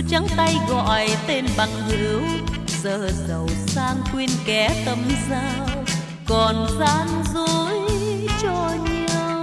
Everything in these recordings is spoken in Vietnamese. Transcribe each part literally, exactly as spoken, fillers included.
trắng tay gọi tên bằng hữu, giờ giàu sang quên kẻ tâm giao, còn gian dối cho nhau.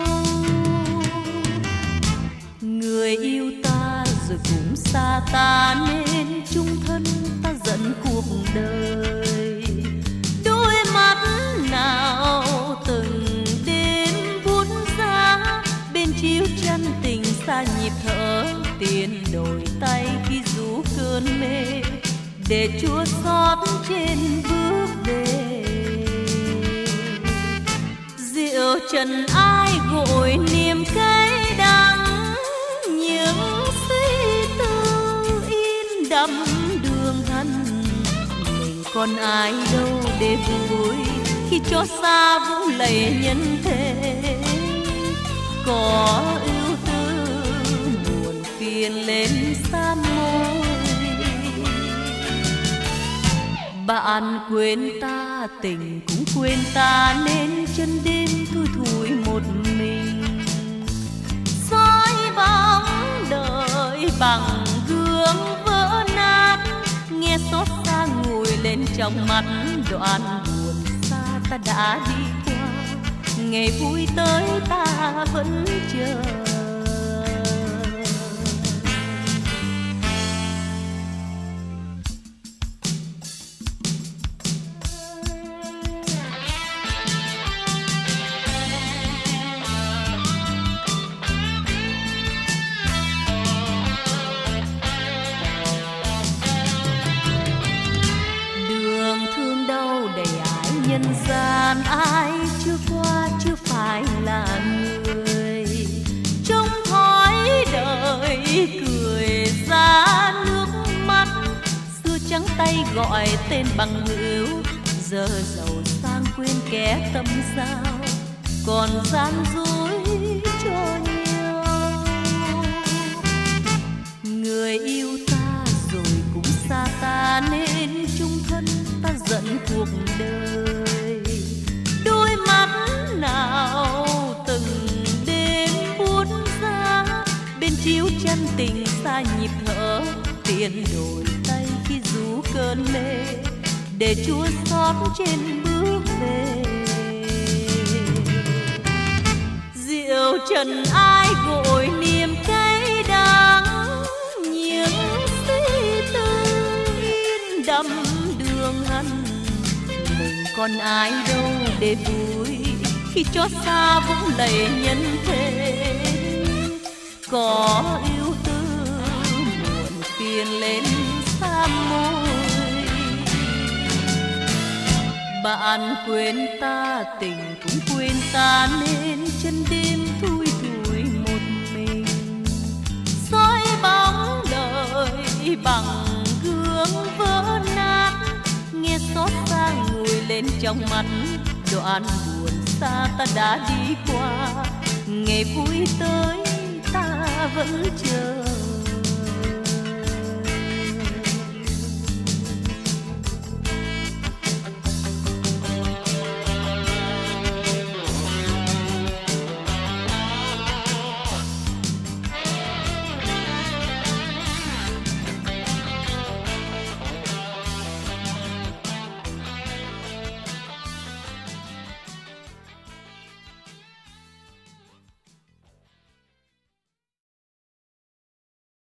Người yêu ta rồi cũng xa ta, nên chung thân ta giận cuộc đời. Đôi mắt nào từng đêm buốt giá, bên chiếu chân tình xa nhịp thở, tiền đổi tay khi rú cơn mê, để chua xót trên bước về. Rượu trần ai gội niềm cay đắng, những suy tư in đậm đường hằn. Mình còn ai đâu để vui khi cho xa vũ lầy nhân thế. Có ưu tư buồn phiền lên xa môi, bạn quên ta tình cũng quên ta, nên chân đêm thui thủi một mình. Soi bóng đời bằng gương vỡ nát, nghe xót xa ngùi lên trong mắt. Đoạn buồn xa ta đã đi qua, ngày vui tới ta vẫn chờ. Nhân gian ai chưa qua chưa phải là người, trong thói đời cười ra nước mắt. Xưa trắng tay gọi tên bằng hữu, giờ giàu sang quên kẻ tâm giao, còn gian dối cho nhau. Người yêu ta rồi cũng xa ta, nên chung thân ta giận cuộc đời. Đôi mắt nào từng đêm buốt giá, bên chiếu chân tình xa nhịp thở, tiền đổi tay khi rú cơn mê, để chua xót trên bước về. Rượu trần ai gội niềm cay đắng, những suy tư in đậm đường hằn. Mình còn ai đâu để vui khi cho xa vũng lầy nhân thế. Có ưu tư buồn phiền lên xa môi, bạn quên ta tình cũng quên ta, nên chân đêm thui thủi một mình. Soi bóng đời bằng gương vỡ nát, nghe xót xa ngùi lên trong mắt. Đoạn buồn xa ta đã đi qua, ngày vui tới ta vẫn chờ.